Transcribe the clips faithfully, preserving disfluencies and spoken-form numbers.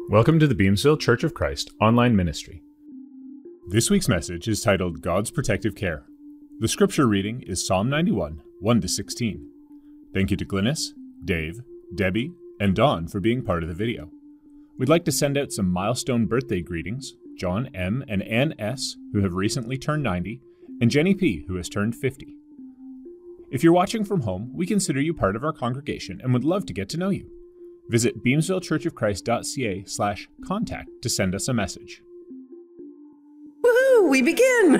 Welcome to the Beamsville Church of Christ online ministry. This week's message is titled God's Protective Care. The scripture reading is Psalm ninety-one, one to sixteen. Thank you to Glynis, Dave, Debbie, and Dawn for being part of the video. We'd like to send out some milestone birthday greetings, John M. and Ann S., who have recently turned ninety, and Jenny P., who has turned fifty. If you're watching from home, we consider you part of our congregation and would love to get to know you. Visit beamsvillechurchofchrist.ca slash contact to send us a message. Woohoo, we begin.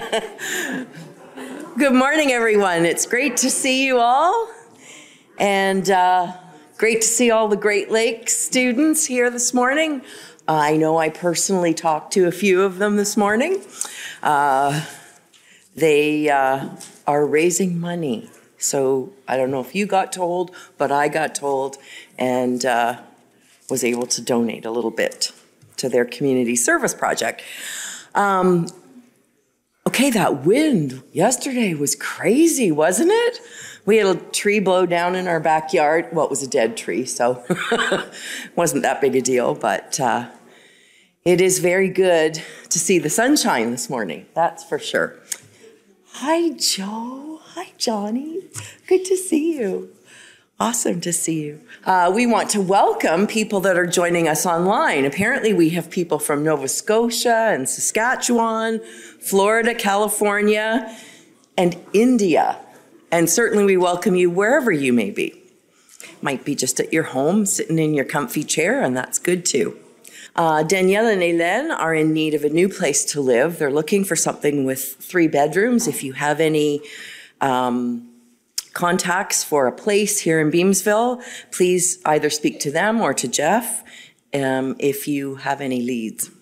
Good morning, everyone. It's great to see you all. And uh, great to see all the Great Lakes students here this morning. Uh, I know I personally talked to a few of them this morning. Uh, they uh, are raising money. So I don't know if you got told, but I got told and uh, was able to donate a little bit to their community service project. Um, okay, that wind yesterday was crazy, wasn't it? We had a tree blow down in our backyard. Well, it was a dead tree, so wasn't that big a deal, but uh, it is very good to see the sunshine this morning, that's for sure. Hi, Joe. Hi, Johnny. Good to see you. Awesome to see you. Uh, we want to welcome people that are joining us online. Apparently, we have people from Nova Scotia and Saskatchewan, Florida, California, and India. And certainly we welcome you wherever you may be. Might be just at your home, sitting in your comfy chair, and that's good too. Uh, Danielle and Hélène are in need of a new place to live. They're looking for something with three bedrooms. If you have any um, contacts for a place here in Beamsville, please either speak to them or to Jeff um, if you have any leads.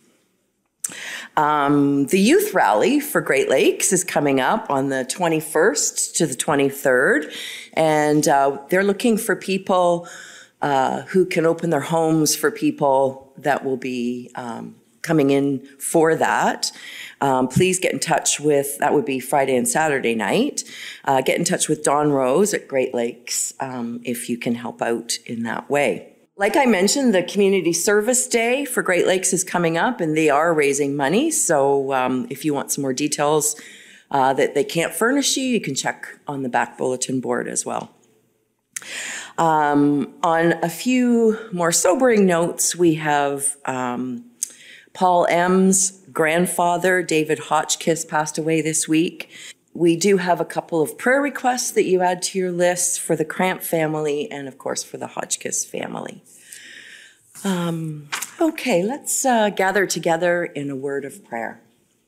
Um, the youth rally for Great Lakes is coming up on the twenty-first to the twenty-third, and uh, they're looking for people uh, who can open their homes for people that will be um, coming in for that. Um, please get in touch with, that would be Friday and Saturday night. Uh, get in touch with Dawn Rose at Great Lakes um, if you can help out in that way. Like I mentioned, the Community Service Day for Great Lakes is coming up, and they are raising money. So um, if you want some more details uh, that they can't furnish you, you can check on the back bulletin board as well. Um, on a few more sobering notes, we have um, Paul M's grandfather, David Hotchkiss, passed away this week. We do have a couple of prayer requests that you add to your list for the Cramp family and, of course, for the Hotchkiss family. Um, okay, let's uh, gather together in a word of prayer.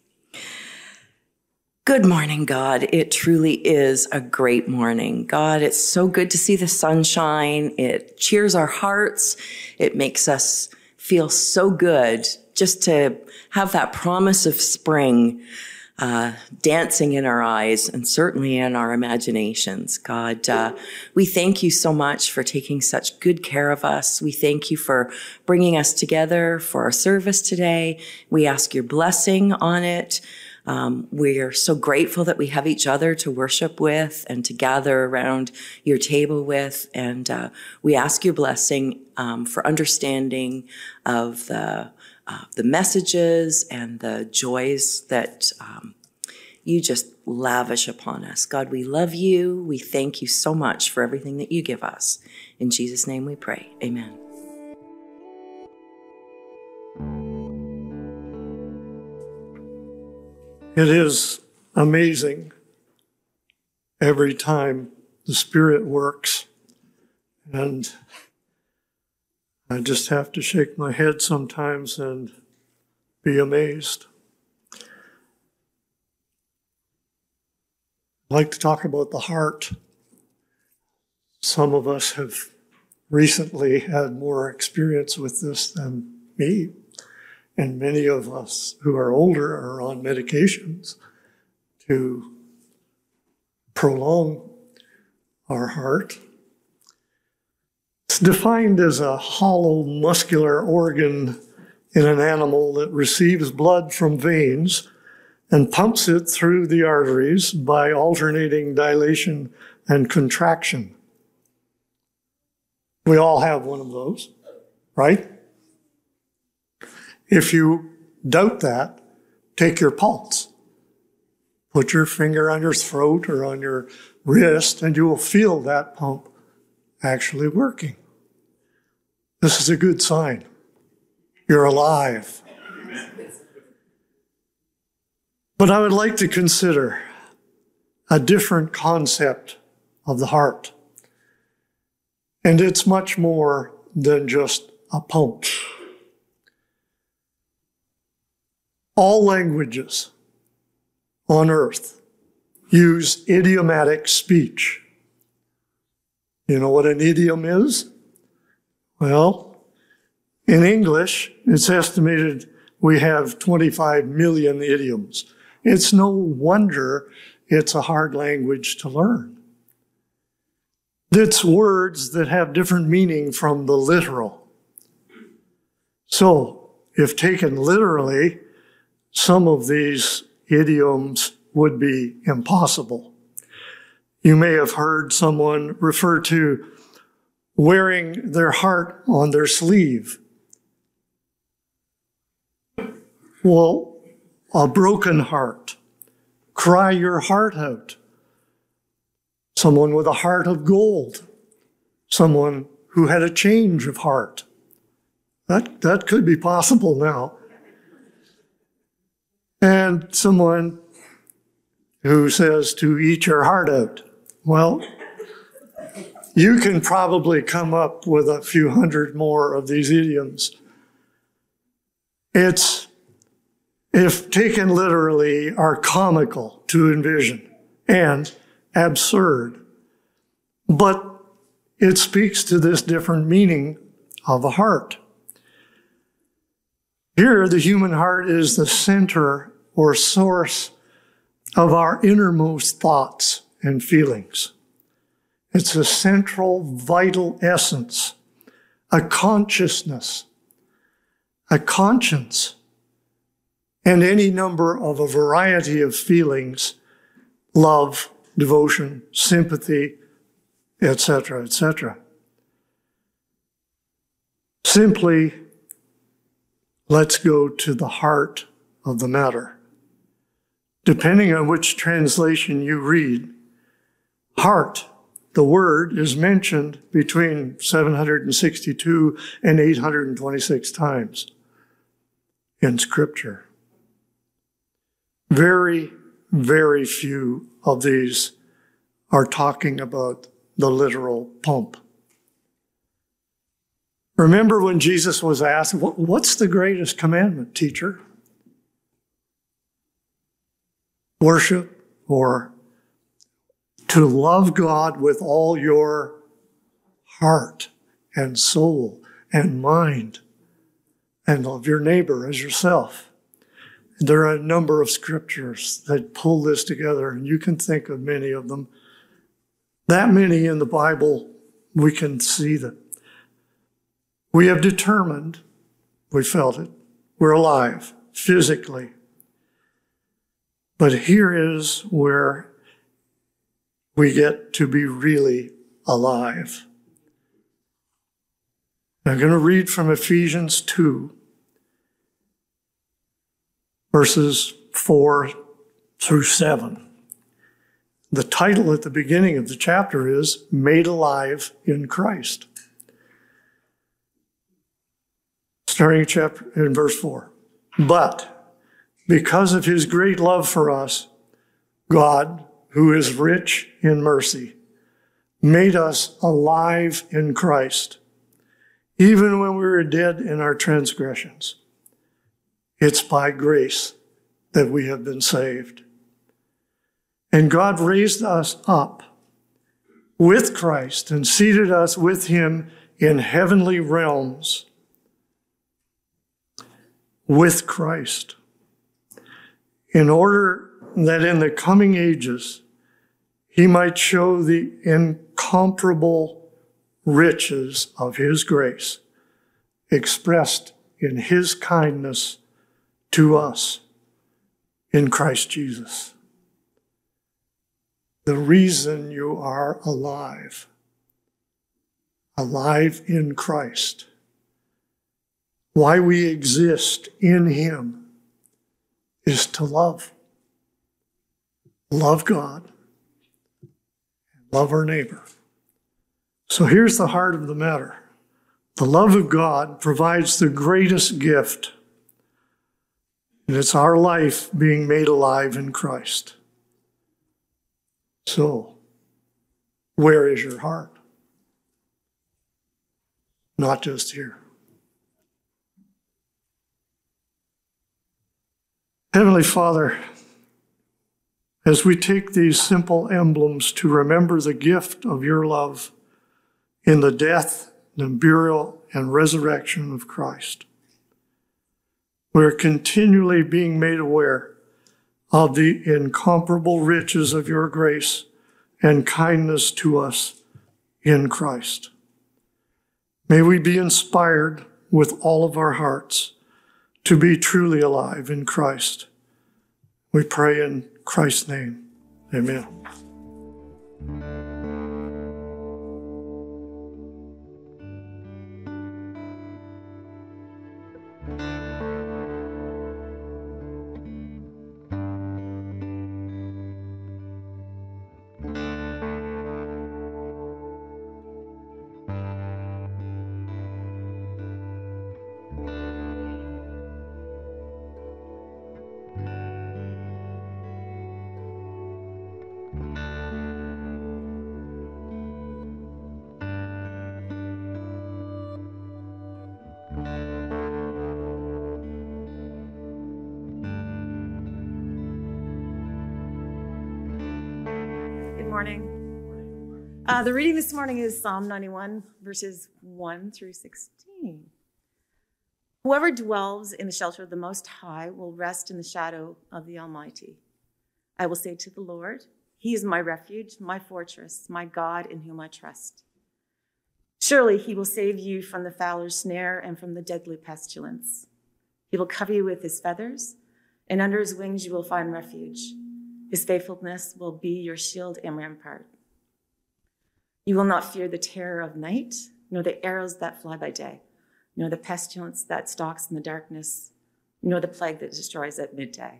Good morning, God. It truly is a great morning. God, it's so good to see the sunshine. It cheers our hearts. It makes us feel so good just to have that promise of spring uh, dancing in our eyes and certainly in our imaginations. God, uh, we thank you so much for taking such good care of us. We thank you for bringing us together for our service today. We ask your blessing on it. Um, we are so grateful that we have each other to worship with and to gather around your table with. And uh, we ask your blessing um, for understanding of the uh, the messages and the joys that um, you just lavish upon us. God, we love you. We thank you so much for everything that you give us. In Jesus' name we pray. Amen. It is amazing every time the Spirit works, and I just have to shake my head sometimes and be amazed. I'd like to talk about the heart. Some of us have recently had more experience with this than me. And many of us who are older are on medications to prolong our heart. It's defined as a hollow muscular organ in an animal that receives blood from veins and pumps it through the arteries by alternating dilation and contraction. We all have one of those, right? If you doubt that, take your pulse. Put your finger on your throat or on your wrist, and you will feel that pump actually working. This is a good sign. You're alive. But I would like to consider a different concept of the heart. And it's much more than just a pump. All languages on earth use idiomatic speech. You know what an idiom is? Well, in English, it's estimated we have twenty-five million idioms. It's no wonder it's a hard language to learn. It's words that have different meaning from the literal. So, if taken literally, some of these idioms would be impossible. You may have heard someone refer to wearing their heart on their sleeve. Well, a broken heart. Cry your heart out. Someone with a heart of gold. Someone who had a change of heart. That, that could be possible now. And someone who says to eat your heart out. Well, you can probably come up with a few hundred more of these idioms. It's, if taken literally, are comical to envision and absurd. But it speaks to this different meaning of a heart. Here, the human heart is the center or source of our innermost thoughts and feelings. It's a central, vital essence, a consciousness, a conscience, and any number of a variety of feelings, love, devotion, sympathy, et cetera, et cetera. Simply, let's go to the heart of the matter. Depending on which translation you read, heart, the word, is mentioned between seven hundred sixty-two and eight hundred twenty-six times in Scripture. Very, very few of these are talking about the literal pump. Remember when Jesus was asked, what's the greatest commandment, teacher? Worship, or to love God with all your heart and soul and mind, and love your neighbor as yourself. There are a number of scriptures that pull this together, and you can think of many of them. That many in the Bible, we can see that. We have determined, we felt it, we're alive physically. But here is where we get to be really alive. I'm going to read from Ephesians two, verses four through seven. The title at the beginning of the chapter is Made Alive in Christ. Starting chapter in verse four. But because of his great love for us, God, who is rich in mercy, made us alive in Christ, even when we were dead in our transgressions. It's by grace that we have been saved. And God raised us up with Christ and seated us with him in heavenly realms with Christ, in order that in the coming ages he might show the incomparable riches of his grace expressed in his kindness to us in Christ Jesus. The reason you are alive, alive in Christ, why we exist in him, is to love. Love God. Love our neighbor. So here's the heart of the matter. The love of God provides the greatest gift, and it's our life being made alive in Christ. So, where is your heart? Not just here. Heavenly Father, as we take these simple emblems to remember the gift of your love in the death, the burial, and resurrection of Christ, we're continually being made aware of the incomparable riches of your grace and kindness to us in Christ. May we be inspired with all of our hearts to be truly alive in Christ. We pray in Christ's name. Amen. Morning. Uh, the reading this morning is Psalm ninety-one, verses one through sixteen. Whoever dwells in the shelter of the Most High will rest in the shadow of the Almighty. I will say to the Lord, He is my refuge, my fortress, my God in whom I trust. Surely He will save you from the fowler's snare and from the deadly pestilence. He will cover you with His feathers, and under His wings you will find refuge. His faithfulness will be your shield and rampart. You will not fear the terror of night, nor the arrows that fly by day, nor the pestilence that stalks in the darkness, nor the plague that destroys at midday.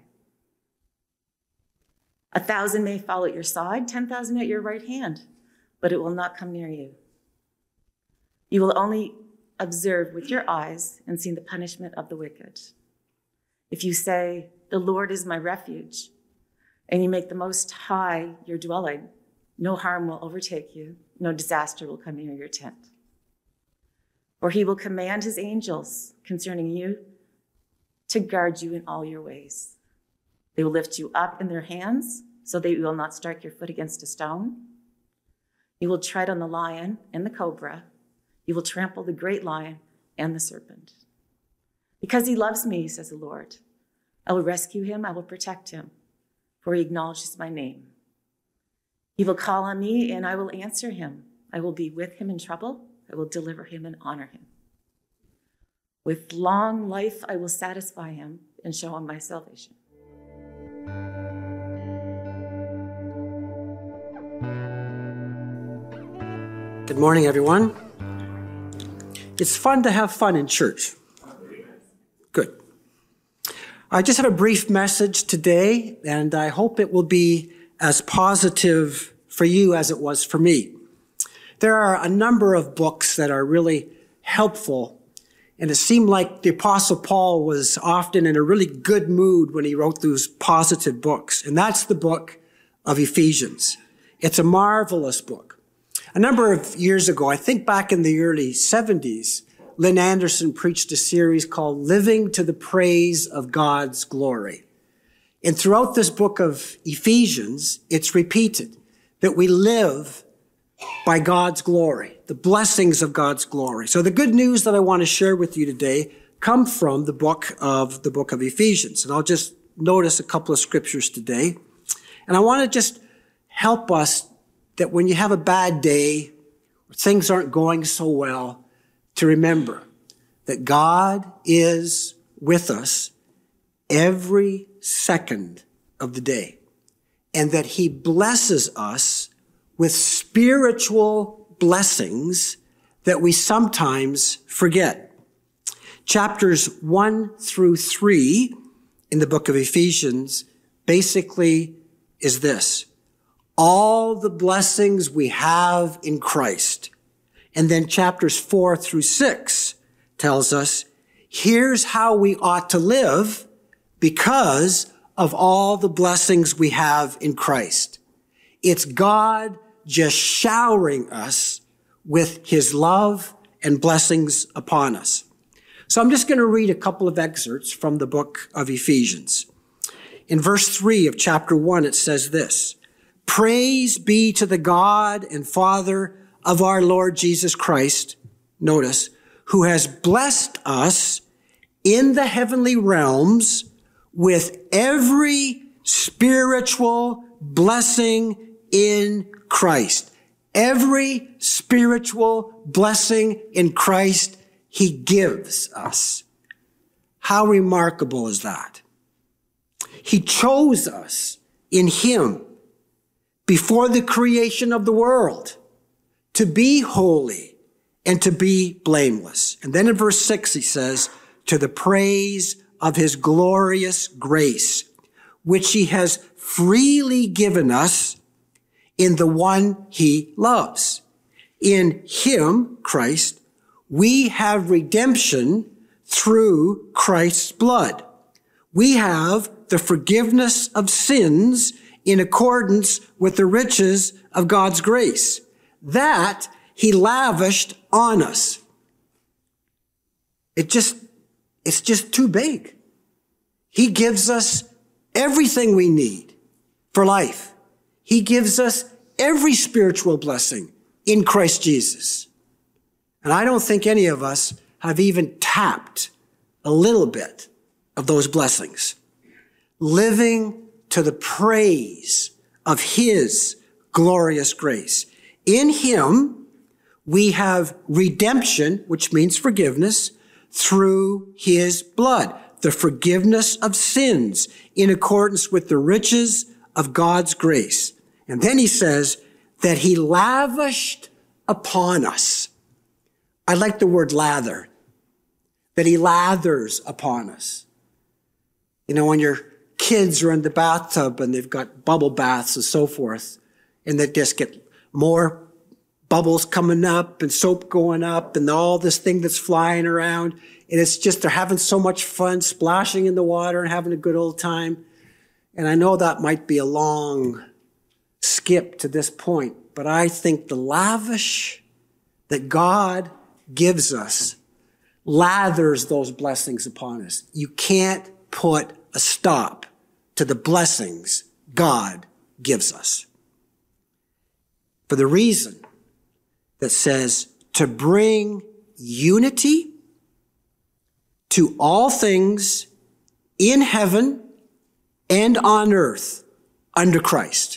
A thousand may fall at your side, ten thousand at your right hand, but it will not come near you. You will only observe with your eyes and see the punishment of the wicked. If you say, the Lord is my refuge, and you make the Most High your dwelling, no harm will overtake you, no disaster will come near your tent. For he will command his angels concerning you to guard you in all your ways. They will lift you up in their hands so that you will not strike your foot against a stone. You will tread on the lion and the cobra. You will trample the great lion and the serpent. Because he loves me, says the Lord, I will rescue him, I will protect him, for he acknowledges my name. He will call on me, and I will answer him. I will be with him in trouble. I will deliver him and honor him. With long life, I will satisfy him and show him my salvation. Good morning, everyone. It's fun to have fun in church. Good. I just have a brief message today, and I hope it will be as positive for you as it was for me. There are a number of books that are really helpful, and it seemed like the Apostle Paul was often in a really good mood when he wrote those positive books, and that's the book of Ephesians. It's a marvelous book. A number of years ago, I think back in the early seventies, Lynn Anderson preached a series called Living to the Praise of God's Glory. And throughout this book of Ephesians, it's repeated that we live by God's glory, the blessings of God's glory. So the good news that I want to share with you today come from the book of the book of Ephesians. And I'll just notice a couple of scriptures today. And I want to just help us that when you have a bad day, or things aren't going so well, to remember that God is with us every second of the day, and that he blesses us with spiritual blessings that we sometimes forget. chapters one through three in the book of Ephesians basically is this: all the blessings we have in Christ. And then chapters four through six tells us, here's how we ought to live because of all the blessings we have in Christ. It's God just showering us with his love and blessings upon us. So I'm just going to read a couple of excerpts from the book of Ephesians. In verse three of chapter one, it says this: praise be to the God and Father of our Lord Jesus Christ, notice, who has blessed us in the heavenly realms with every spiritual blessing in Christ. Every spiritual blessing in Christ he gives us. How remarkable is that? He chose us in him before the creation of the world to be holy and to be blameless. And then in verse six, he says, to the praise of his glorious grace, which he has freely given us in the one he loves. In him, Christ, we have redemption through Christ's blood. We have the forgiveness of sins in accordance with the riches of God's grace. That he lavished on us. It just, it's just too big. He gives us everything we need for life. He gives us every spiritual blessing in Christ Jesus. And I don't think any of us have even tapped a little bit of those blessings. Living to the praise of his glorious grace. In him, we have redemption, which means forgiveness, through his blood. The forgiveness of sins in accordance with the riches of God's grace. And then he says that he lavished upon us. I like the word lather. That he lathers upon us. You know, when your kids are in the bathtub and they've got bubble baths and so forth, and they just get more bubbles coming up and soap going up and all this thing that's flying around. And it's just, they're having so much fun splashing in the water and having a good old time. And I know that might be a long skip to this point, but I think the lavish that God gives us lathers those blessings upon us. You can't put a stop to the blessings God gives us. For the reason that says to bring unity to all things in heaven and on earth under Christ.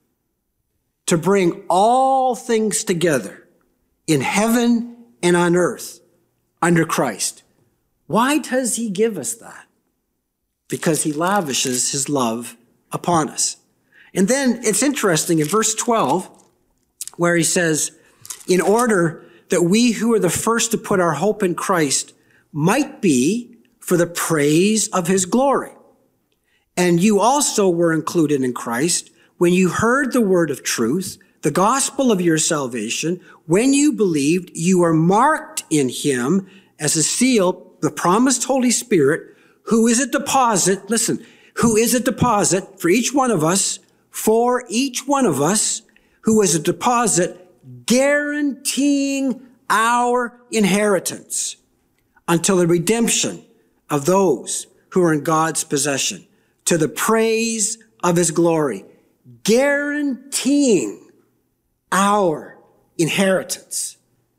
To bring all things together in heaven and on earth under Christ. Why does he give us that? Because he lavishes his love upon us. And then it's interesting in verse twelve, where he says, in order that we who are the first to put our hope in Christ might be for the praise of his glory. And you also were included in Christ when you heard the word of truth, the gospel of your salvation. When you believed, you were marked in him as a seal, the promised Holy Spirit, who is a deposit, listen, who is a deposit for each one of us, for each one of us, who is a deposit guaranteeing our inheritance until the redemption of those who are in God's possession, to the praise of his glory, guaranteeing our inheritance.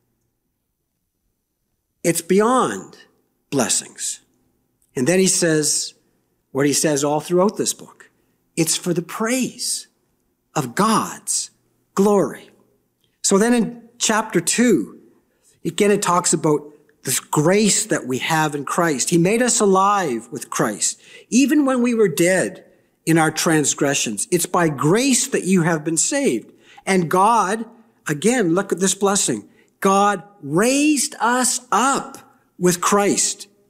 It's beyond blessings. And then he says, what he says all throughout this book, it's for the praise of God's glory. So then in chapter two, again, it talks about this grace that we have in Christ. He made us alive with Christ, even when we were dead in our transgressions. It's by grace that you have been saved. And God, again, look at this blessing. God raised us up with Christ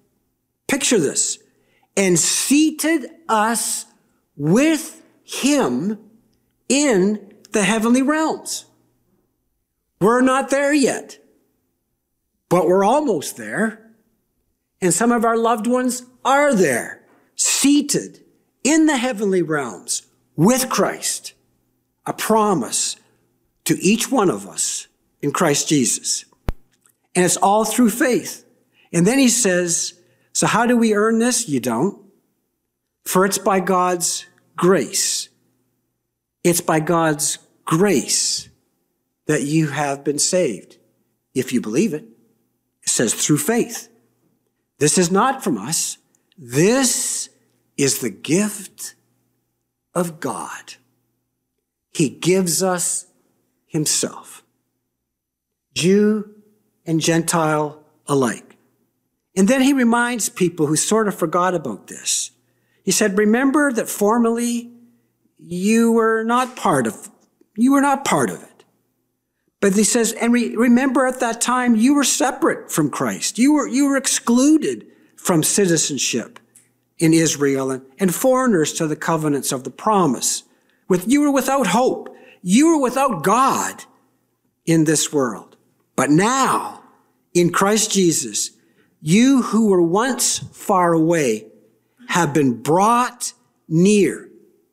Picture this. And seated us with him in the heavenly realms. We're not there yet, but we're almost there. And some of our loved ones are there, seated in the heavenly realms with Christ. A promise to each one of us in Christ Jesus. And it's all through faith. And then he says, so how do we earn this? You don't. For it's by God's grace. It's by God's grace that you have been saved. If you believe it, it says through faith. This is not from us. This is the gift of God. He gives us himself. Jew and Gentile alike. And then he reminds people who sort of forgot about this. He said, remember that formerly you were not part of, you were not part of it. But he says, and re- remember at that time you were separate from Christ. You were, you were excluded from citizenship in Israel and, and foreigners to the covenants of the promise. With, you were without hope. You were without God in this world. But now, in Christ Jesus, you who were once far away have been brought near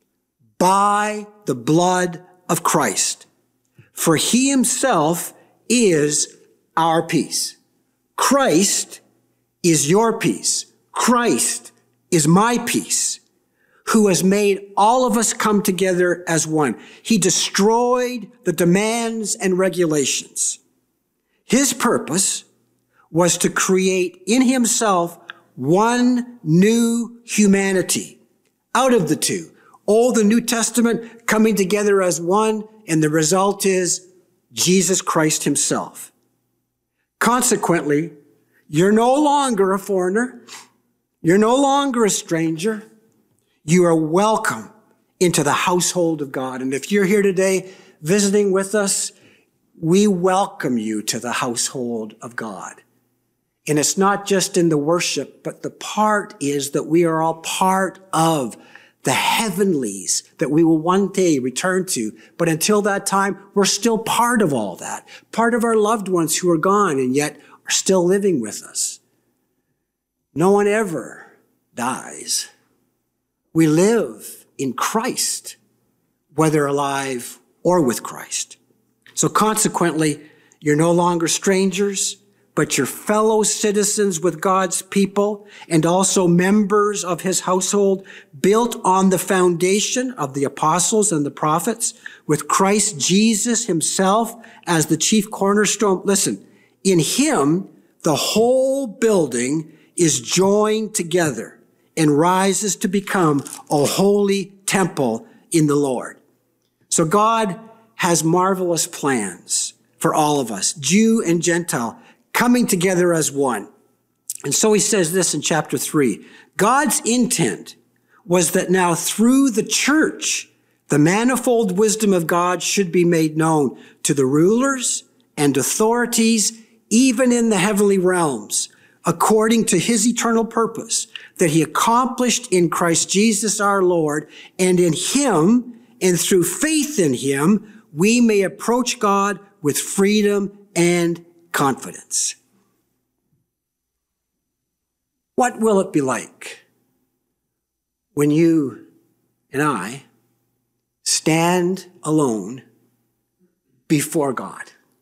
by the blood of Christ. For he himself is our peace. Christ is your peace. Christ is my peace, who has made all of us come together as one. He destroyed the demands and regulations. His purpose was to create in himself one new humanity out of the two. Old and New Testament coming together as one, and the result is Jesus Christ himself. Consequently, you're no longer a foreigner. You're no longer a stranger. You are welcome into the household of God. And if you're here today visiting with us, we welcome you to the household of God. And it's not just in the worship, but the part is that we are all part of the heavenlies that we will one day return to. But until that time, we're still part of all that. Part of our loved ones who are gone and yet are still living with us. No one ever dies. We live in Christ, whether alive or with Christ. So consequently, you're no longer strangers, but you're fellow citizens with God's people and also members of his household, built on the foundation of the apostles and the prophets, with Christ Jesus himself as the chief cornerstone. Listen, in him, the whole building is joined together and rises to become a holy temple in the Lord. So God has marvelous plans for all of us, Jew and Gentile, coming together as one. And so he says this in chapter three. God's intent was that now through the church, the manifold wisdom of God should be made known to the rulers and authorities, even in the heavenly realms, according to his eternal purpose that he accomplished in Christ Jesus our Lord, and in him and through faith in him, we may approach God with freedom and confidence. What will it be like when you and I stand alone before God?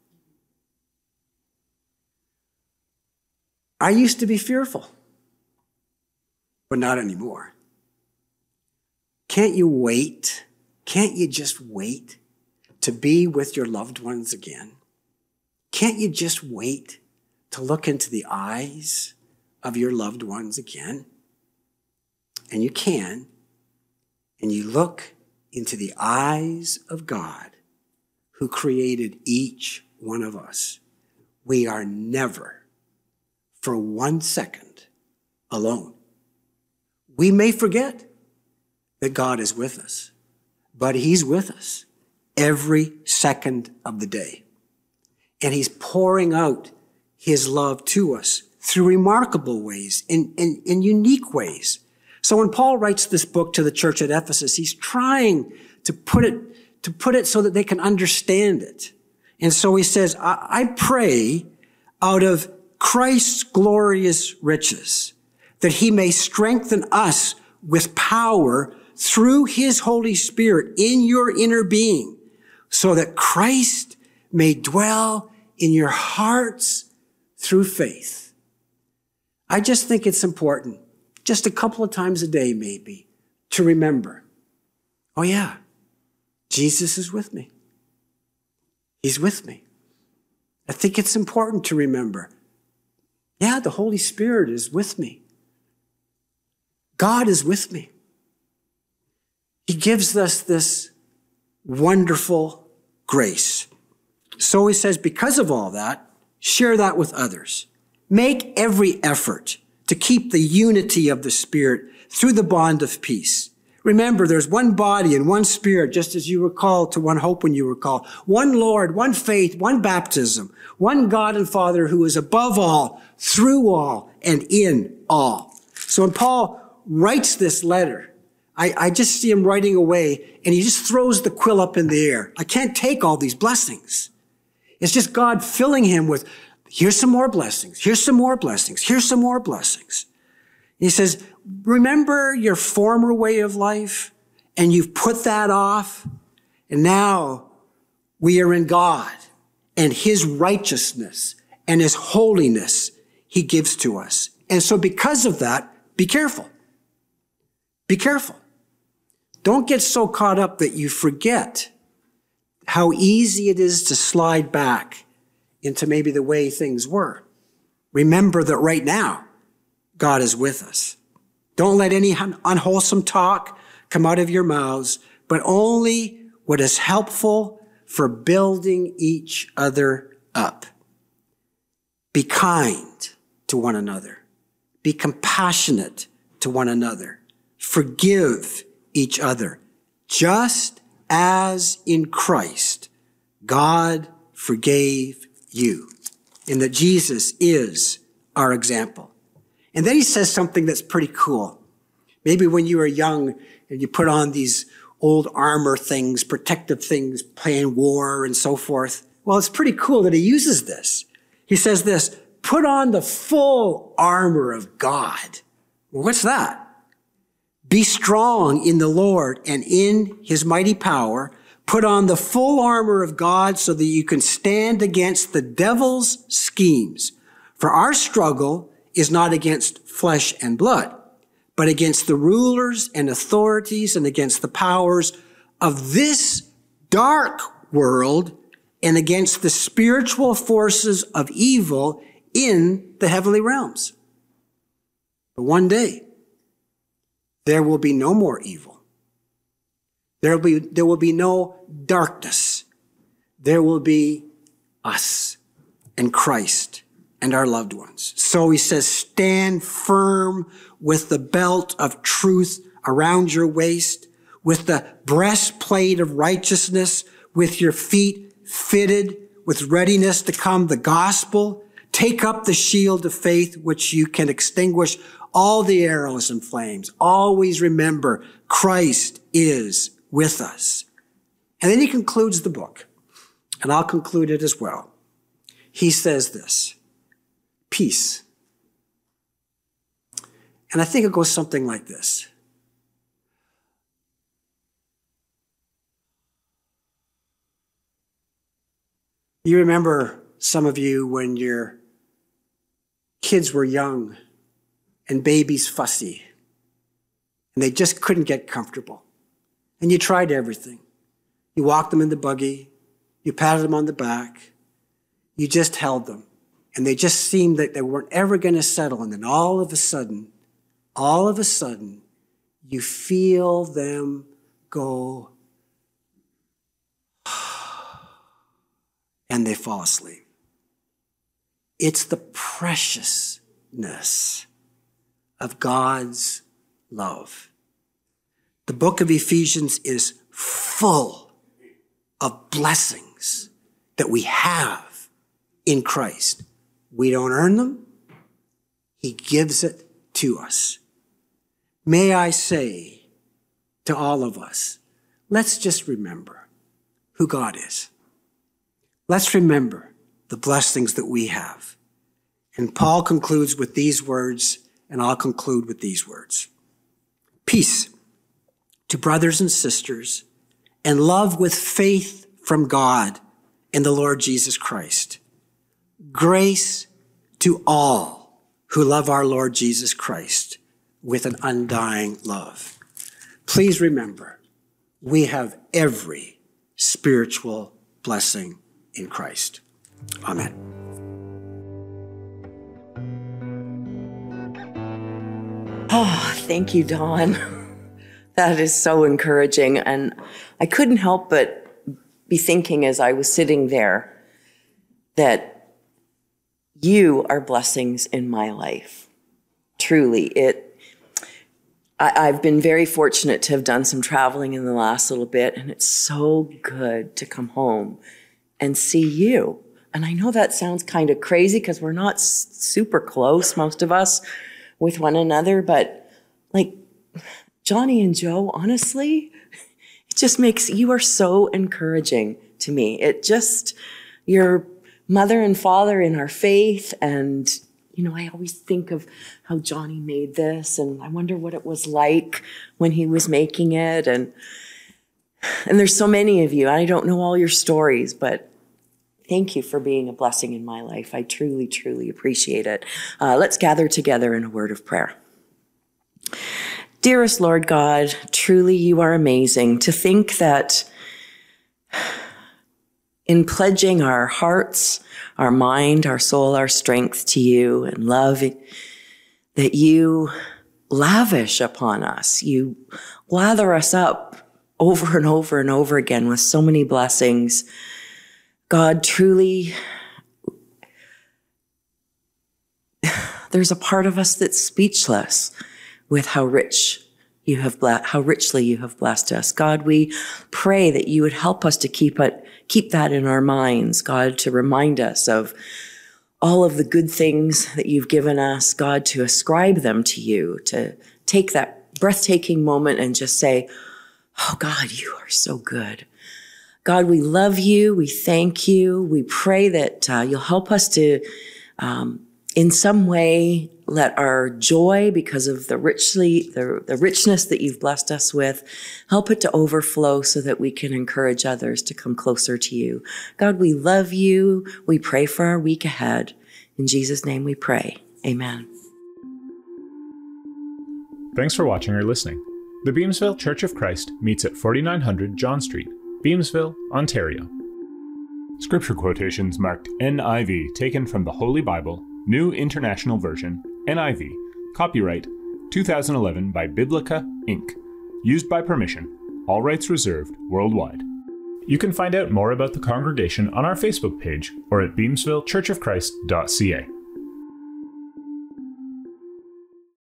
I used to be fearful, but not anymore. Can't you wait? Can't you just wait to be with your loved ones again? Can't you just wait to look into the eyes of your loved ones again? And you can, and you look into the eyes of God who created each one of us. We are never, for one second, alone. We may forget that God is with us, but he's with us every second of the day. And he's pouring out his love to us through remarkable ways, in, in, in unique ways. So when Paul writes this book to the church at Ephesus, he's trying to put it, to put it so that they can understand it. And so he says, I, I pray out of Christ's glorious riches that he may strengthen us with power through his Holy Spirit in your inner being, so that Christ may dwell in your hearts through faith. I just think it's important, just a couple of times a day maybe, to remember, oh yeah, Jesus is with me. He's with me. I think it's important to remember, yeah, the Holy Spirit is with me. God is with me. He gives us this wonderful grace. So he says, because of all that, share that with others. Make every effort to keep the unity of the Spirit through the bond of peace. Remember, there's one body and one Spirit, just as you were called to one hope when you were called. One Lord, one faith, one baptism, one God and Father who is above all, through all, and in all. So when Paul writes this letter, I, I just see him writing away, and he just throws the quill up in the air. I can't take all these blessings. It's just God filling him with, here's some more blessings, here's some more blessings, here's some more blessings. He says, remember your former way of life, and you've put that off, and now we are in God, and his righteousness and his holiness he gives to us. And so because of that, be careful. Be careful. Don't get so caught up that you forget how easy it is to slide back into maybe the way things were. Remember that right now, God is with us. Don't let any unwholesome talk come out of your mouths, but only what is helpful for building each other up. Be kind to one another. Be compassionate to one another. Forgive each other, just as in Christ, God forgave you, and that Jesus is our example. And then he says something that's pretty cool. Maybe when you were young and you put on these old armor things, protective things, playing war and so forth. Well, it's pretty cool that he uses this. He says this, put on the full armor of God. Well, what's that? Be strong in the Lord and in his mighty power. Put on the full armor of God so that you can stand against the devil's schemes. For our struggle is not against flesh and blood, but against the rulers and authorities and against the powers of this dark world and against the spiritual forces of evil in the heavenly realms. But one day, there will be no more evil. There will be, there will be no darkness. There will be us and Christ and our loved ones. So he says, stand firm with the belt of truth around your waist, with the breastplate of righteousness, with your feet fitted with readiness to come the gospel. Take up the shield of faith, which you can extinguish all the arrows and flames. Always remember, Christ is with us. And then he concludes the book, and I'll conclude it as well. He says this, peace. And I think it goes something like this. You remember, some of you, when your kids were young and babies fussy, and they just couldn't get comfortable. And you tried everything. You walked them in the buggy. You patted them on the back. You just held them. And they just seemed that they weren't ever going to settle. And then all of a sudden, all of a sudden, you feel them go, and they fall asleep. It's the preciousness of God's love. The book of Ephesians is full of blessings that we have in Christ. We don't earn them. He gives it to us. May I say to all of us, let's just remember who God is. Let's remember the blessings that we have. And Paul concludes with these words, and I'll conclude with these words. Peace to brothers and sisters, and love with faith from God in the Lord Jesus Christ. Grace to all who love our Lord Jesus Christ with an undying love. Please remember, we have every spiritual blessing in Christ. Amen. Oh, thank you, Don. That is so encouraging. And I couldn't help but be thinking as I was sitting there that you are blessings in my life. Truly, it. I, I've been very fortunate to have done some traveling in the last little bit, and it's so good to come home and see you. And I know that sounds kind of crazy because we're not s- super close, most of us, with one another, but like Johnny and Joe, honestly, it just makes, you are so encouraging to me. It just, your mother and father in our faith, and, you know, I always think of how Johnny made this, and I wonder what it was like when he was making it, and and there's so many of you. I don't know all your stories, but thank you for being a blessing in my life. I truly, truly appreciate it. Uh, let's gather together in a word of prayer. Dearest Lord God, truly you are amazing. To think that in pledging our hearts, our mind, our soul, our strength to you and love, that you lavish upon us. You lather us up over and over and over again with so many blessings. God, truly, there's a part of us that's speechless with how rich you have ble- how richly you have blessed us. God, we pray that you would help us to keep it, keep that in our minds, God, to remind us of all of the good things that you've given us, God, to ascribe them to you, to take that breathtaking moment and just say, oh God, you are so good. God, we love you. We thank you. We pray that uh, you'll help us to, um, in some way, let our joy, because of the richly, the, the richness that you've blessed us with, help it to overflow so that we can encourage others to come closer to you. God, we love you. We pray for our week ahead. In Jesus' name we pray. Amen. Thanks for watching or listening. The Beamsville Church of Christ meets at forty-nine hundred John Street, Beamsville, Ontario. Scripture quotations marked N I V taken from the Holy Bible, New International Version, N I V, copyright two thousand eleven by Biblica, Incorporated. Used by permission, all rights reserved worldwide. You can find out more about the congregation on our Facebook page or at beamsville church of christ dot c a.